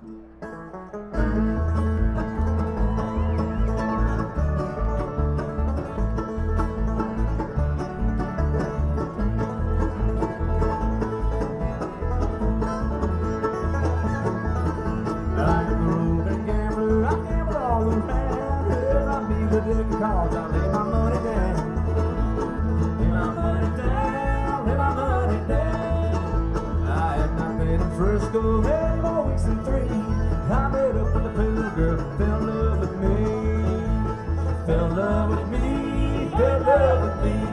Cause I lay my money down, lay my money down, lay my money down. I have not been in Frisco many more weeks than 3. I met up with a pool girl, fell in love with me, fell in love with me, fell in love with me.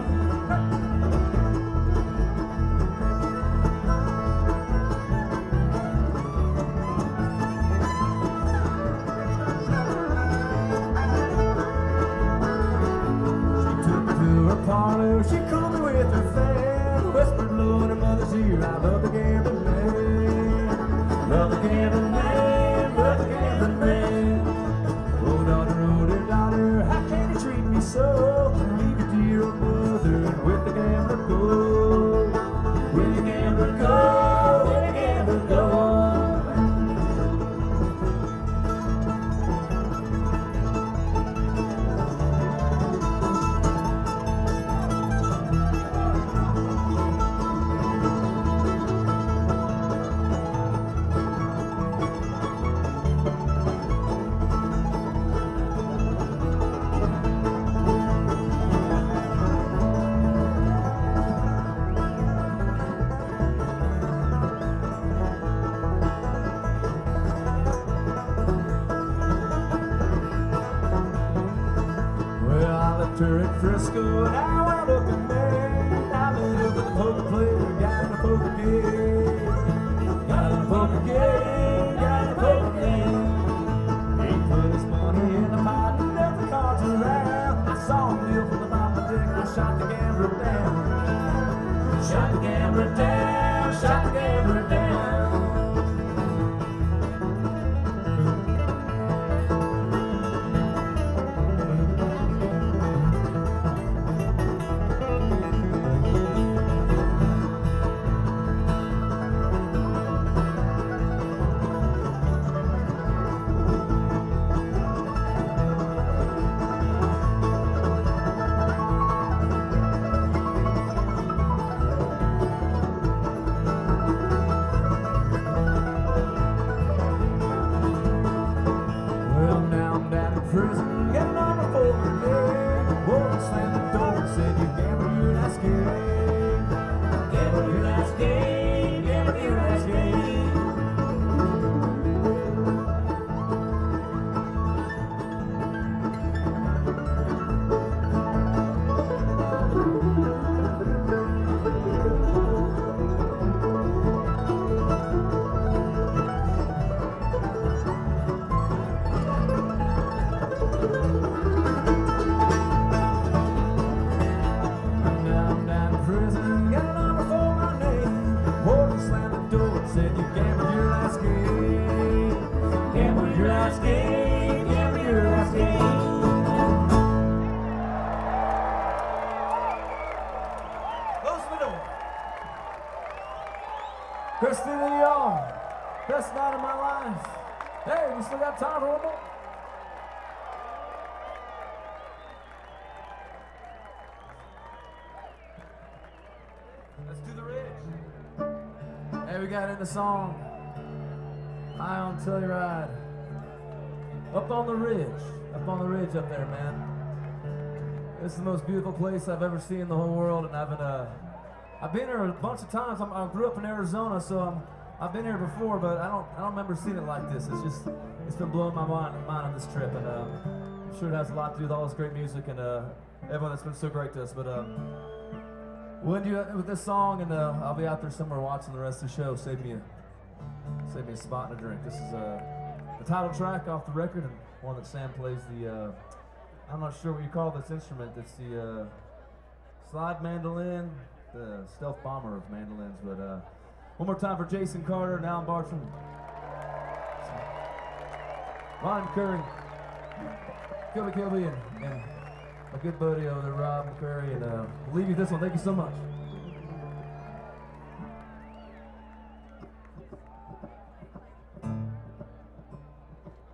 Parlor, she called me with her fan, whispered low in her mother's ear, I love the gambling man, love the gambling man, love the gambling man. Oh daughter, how can you treat me so? Leave your dear old mother and with the gambler go, with the gambler go, with the gambler go. Her in Frisco, and I wound up in Maine. I met up with a poker player, got in a poker game, got in a poker game, got in a poker game. He put his money in the pot and left the cards around. I saw him deal from the bottom of the deck, and I shot the gambler down, shot the gambler down, shot the gambler down. Prison, getting on my forward leg. Whoa, slammed the door and said, you gamble your last game. Gamble your last game, gamble your last game. Said you gambled your last game, gambled your last game, gambled your last game. Close the door. Christina, y'all, best night of my life. Hey, we still got time for one more? Let's do the ridge. Hey, we got in the song, High on Telluride. Up on the ridge up there, man. This is the most beautiful place I've ever seen in the whole world, and I've been here a bunch of times. I grew up in Arizona, so I've been here before, but I don't remember seeing it like this. It's been blowing my mind on this trip, and I'm sure it has a lot to do with all this great music and everyone that's been so great to us. But we'll end you with this song, and I'll be out there somewhere watching the rest of the show. Save me a spot and a drink. This is the title track off the record, and one that Sam plays the, I'm not sure what you call this instrument. It's the slide mandolin, the stealth bomber of mandolins. But one more time for Jason Carter and Alan Bartram, Ron Curry, Kilby, and my good buddy over there, Rob McCurry, and we'll leave you with this one. Thank you so much.